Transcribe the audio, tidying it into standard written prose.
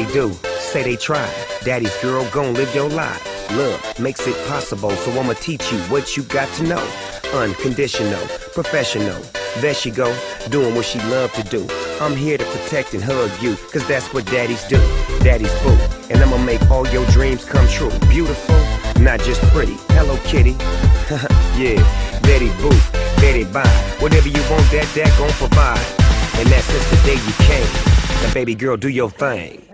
do, say they try. Daddy's girl gon' live your life. Love makes it possible, so I'ma teach you what you got to know. Unconditional, professional. There she go, doing what she love to do. I'm here to protect and hug you, cause that's what daddies do. Daddy's boo, and I'ma make all your dreams come true. Beautiful, not just pretty. Hello Kitty. Yeah, Betty boo, Betty bye. Whatever you want, that gon' provide. And that's since the day you came. Now baby girl, do your thing.